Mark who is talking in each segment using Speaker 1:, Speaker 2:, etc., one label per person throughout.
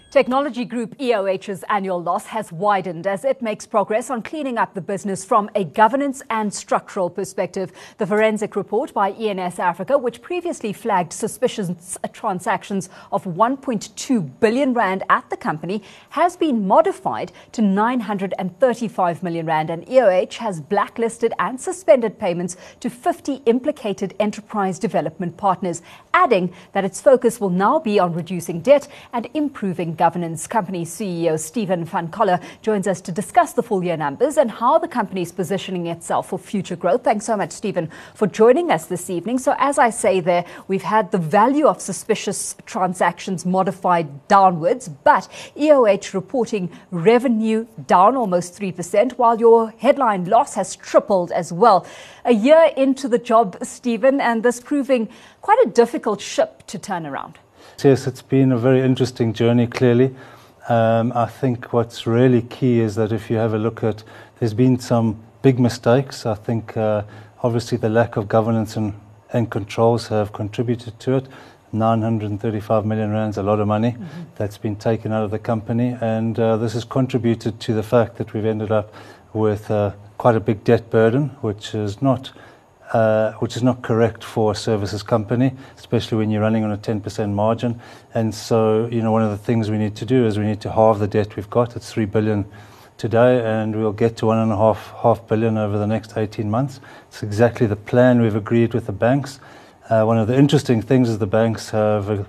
Speaker 1: Technology group EOH's annual loss has widened as it makes progress on cleaning up the business from a governance and structural perspective. The forensic report by ENS Africa, which previously flagged suspicious transactions of 1.2 billion rand at the company, has been modified to 935 million rand, and EOH has blacklisted and suspended payments to 50 implicated enterprise development partners, adding that its focus will now be on reducing debt and improving governance. Company CEO Stephen van Coller joins us to discuss the full year numbers and how the company is positioning itself for future growth. Thanks so much, Stephen, for joining us this evening. So as I say there, we've had the value of suspicious transactions modified downwards, but EOH reporting revenue down almost 3%, while your headline loss has tripled as well. A year into the job, Stephen, and this proving quite a difficult ship to turn around.
Speaker 2: Yes, it's been a very interesting journey, clearly. I think what's really key is that if you have a look at, there's been some big mistakes. I think obviously the lack of governance and controls have contributed to it. 935 million rand is a lot of money that's been taken out of the company, and this has contributed to the fact that we've ended up with quite a big debt burden, which is not correct for a services company, especially when you're running on a 10% margin. And so, one of the things we need to do is we need to halve the debt we've got. It's 3 billion today, and we'll get to 1.5 billion over the next 18 months. It's exactly the plan we've agreed with the banks. One of the interesting things is the banks have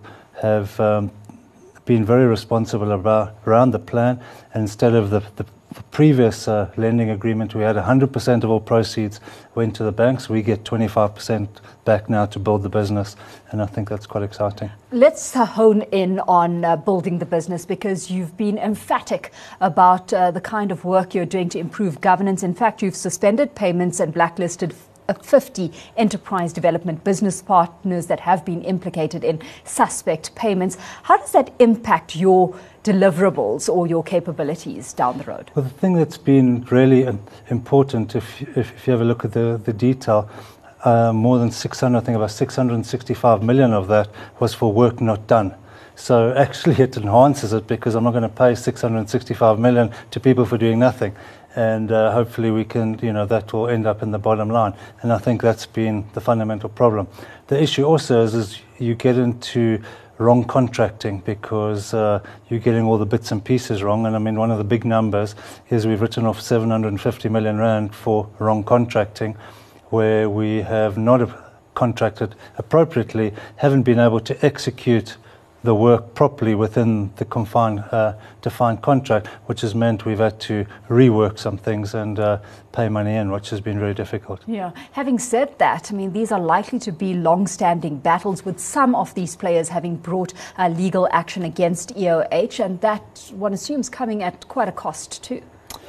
Speaker 2: been very responsible around the plan, and instead of the previous lending agreement, we had 100% of all proceeds went to the banks. We get 25% back now to build the business, and I think that's quite exciting.
Speaker 1: Let's hone in on building the business, because you've been emphatic about the kind of work you're doing to improve governance. In fact, you've suspended payments and blacklisted 50 enterprise development business partners that have been implicated in suspect payments. How does that impact your deliverables or your capabilities down the road?
Speaker 2: Well, the thing that's been really important, if you have a look at the detail, more than 600, I think about 665 million of that was for work not done. So actually it enhances it, because I'm not going to pay 665 million to people for doing nothing. And hopefully we can, that will end up in the bottom line. And I think that's been the fundamental problem. The issue also is you get into wrong contracting, because you're getting all the bits and pieces wrong. And I mean, one of the big numbers is we've written off 750 million rand for wrong contracting, where we have not contracted appropriately, haven't been able to execute the work properly within the defined contract, which has meant we've had to rework some things and pay money in, which has been very difficult.
Speaker 1: Yeah. Having said that, I mean, these are likely to be long-standing battles, with some of these players having brought legal action against EOH, and that, one assumes, coming at quite a cost too.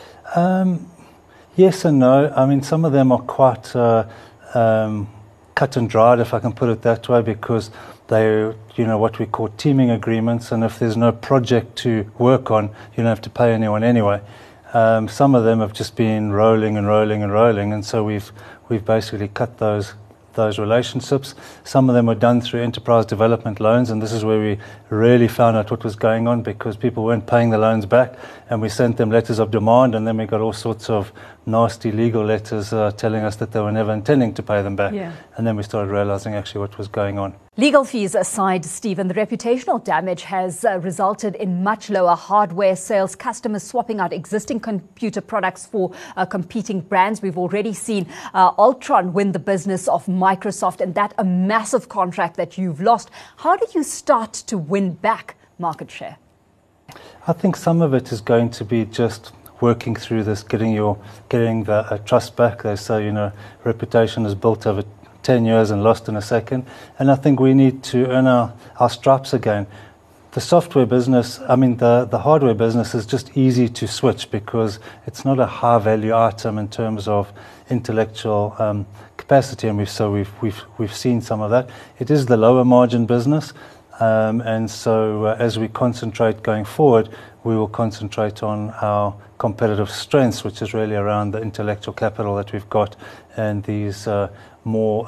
Speaker 2: Yes and no. I mean, some of them are quite cut and dried, if I can put it that way, because they're, what we call teaming agreements, and if there's no project to work on, you don't have to pay anyone anyway. Some of them have just been rolling, and so we've basically cut those relationships. Some of them were done through enterprise development loans, and this is where we really found out what was going on, because people weren't paying the loans back, and we sent them letters of demand, and then we got all sorts of nasty legal letters telling us that they were never intending to pay them back.
Speaker 1: Yeah.
Speaker 2: And then we started realizing actually what was going on.
Speaker 1: Legal fees aside, Stephen, the reputational damage has resulted in much lower hardware sales, customers swapping out existing computer products for competing brands. We've already seen Altron win the business of Microsoft, and that a massive contract that you've lost. How do you start to win back market share?
Speaker 2: I think some of it is going to be just working through this, getting the trust back. They say, reputation is built over 10 years and lost in a second. And I think we need to earn our stripes again. The software business, the hardware business is just easy to switch, because it's not a high value item in terms of intellectual capacity, and we've seen some of that. It is the lower margin business, and so as we concentrate going forward, we will concentrate on our competitive strengths, which is really around the intellectual capital that we've got, and these more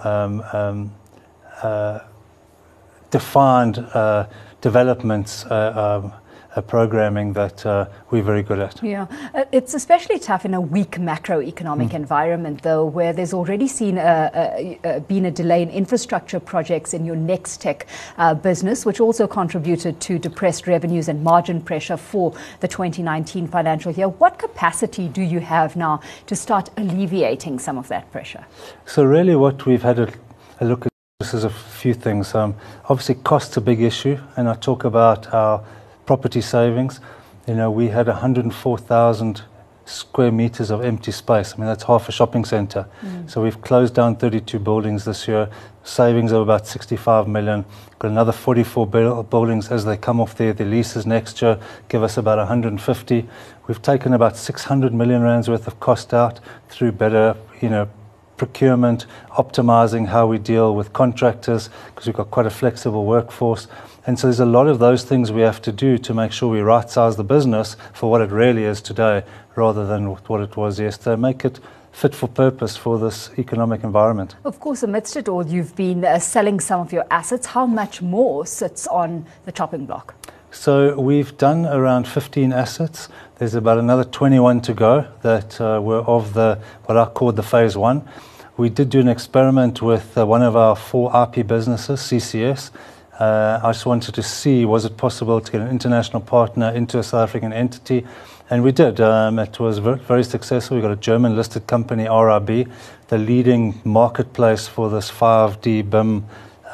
Speaker 2: defined developments programming that we're very good at.
Speaker 1: Yeah, it's especially tough in a weak macroeconomic environment, though, where there's already been a delay in infrastructure projects in your Nextec business, which also contributed to depressed revenues and margin pressure for the 2019 financial year. What capacity do you have now to start alleviating some of that pressure?
Speaker 2: So really what we've had a look at is a few things. Obviously cost's a big issue, and I talk about our property savings. You know, we had 104,000 square meters of empty space. I mean, that's half a shopping centre. So we've closed down 32 buildings this year, savings of about 65 million. Got another 44 buildings as they come off their leases next year, give us about 150. We've taken about 600 million rands worth of cost out through better, procurement, optimizing how we deal with contractors, because we've got quite a flexible workforce. And so there's a lot of those things we have to do to make sure we right-size the business for what it really is today, rather than what it was yesterday. Make it fit for purpose for this economic environment.
Speaker 1: Of course, amidst it all, you've been selling some of your assets. How much more sits on the chopping block?
Speaker 2: So we've done around 15 assets. There's about another 21 to go that were of what I called the phase one. We did do an experiment with one of our 4 RP businesses, CCS. I just wanted to see, was it possible to get an international partner into a South African entity? And we did. It was very successful. We got a German listed company, RRB, the leading marketplace for this 5D BIM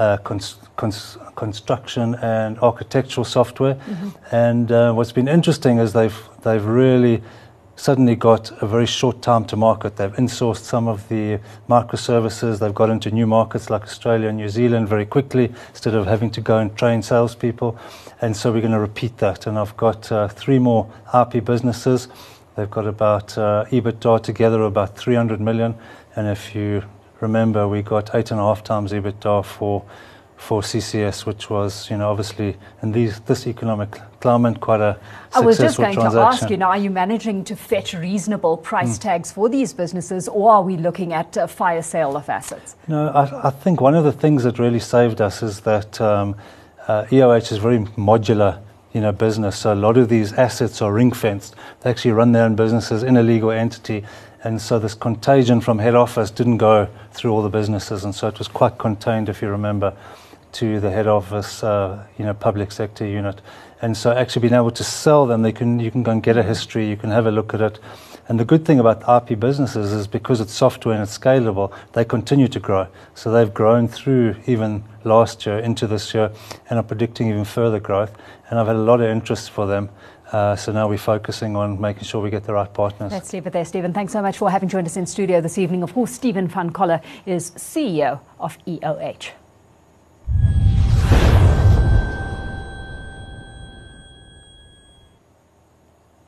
Speaker 2: construction and architectural software. And what's been interesting is they've really suddenly got a very short time to market. They've insourced some of the microservices. They've got into new markets like Australia and New Zealand very quickly, instead of having to go and train salespeople. And so we're going to repeat that. And I've got 3 more RP businesses. They've got about EBITDA together about 300 million. And if you remember, we got 8.5 times EBITDA for CCS, which was, obviously in this economic climate, quite a successful transaction.
Speaker 1: I was just going to ask you now, are you managing to fetch reasonable price tags for these businesses, or are we looking at a fire sale of assets?
Speaker 2: No, I think one of the things that really saved us is that EOH is very modular, business. So a lot of these assets are ring fenced. They actually run their own businesses in a legal entity. And so this contagion from head office didn't go through all the businesses. And so it was quite contained, if you remember, to the head office, public sector unit. And so actually being able to sell them, you can go and get a history, you can have a look at it. And the good thing about RP businesses is because it's software and it's scalable, they continue to grow. So they've grown through even last year into this year and are predicting even further growth. And I've had a lot of interest for them. So now we're focusing on making sure we get the right partners.
Speaker 1: Let's leave it there, Stephen. Thanks so much for having joined us in studio this evening. Of course, Stephen van Coller is CEO of EOH.